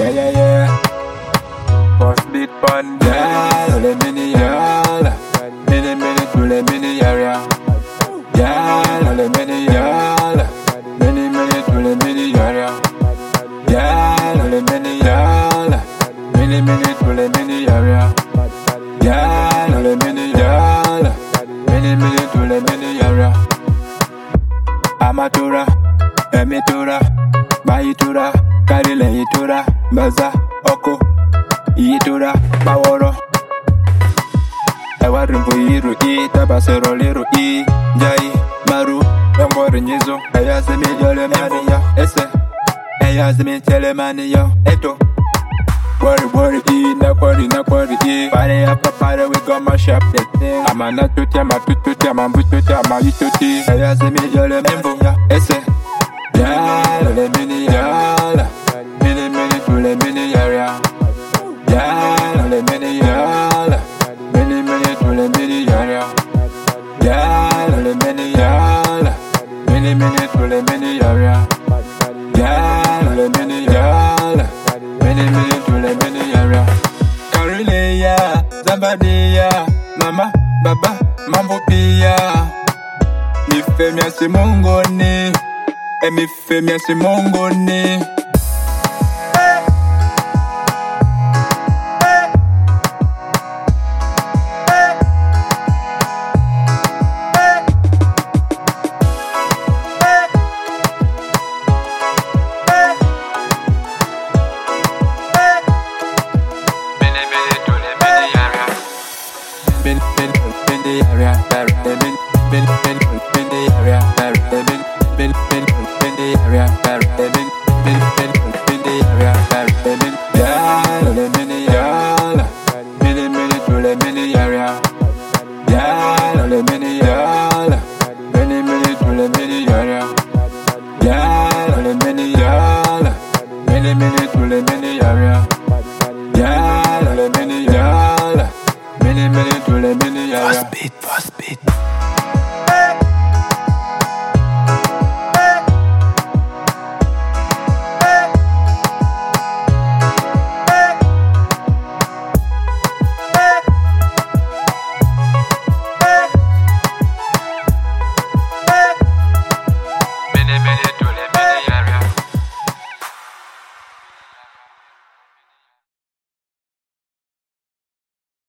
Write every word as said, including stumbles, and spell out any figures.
Yeah, yeah, yeah. Post beat pon girl, le mini girl. Mini, mini, to le mini area. Girl, le mini girl. Mini, mini, to le mini area. Girl, le mini girl. Mini, mini, to le mini area. Girl, le mini girl. Mini, mini, to le mini area. Amatura, emitura, bayitura, karile yitura, baza, oko, yitura, baworo. Ewa rimbo yiru i, tabasero liru i, jai, maru, yambori nyizo. Eya zemi jole mani ya, ese. Eya zemi tele mani ya, eto. Worry, worry, e, na worry, na worry, e. Party after party, we gon' mash up the thing. I'm a natuti, I'm a tututi, I'm a bututi, I'm a ituti. Eya zemi jole mani ya, ese. Yala, le mini yala. Mini, mini, to le mini area. Yala, le mini yala. Mini, mini, to le mini area. Yala, le mini yala. Mini, mini, to le mini area. Yala, le mini yala. Mini, mini, to le mini area. Karileya, Zambadia, mama, baba, mambo pia. Mi femia si mongoni. E mi femia si mongoni. Been, been, been the area, been, been, been, been, been the area, been, been, been, been, been the area, been, been, been, been.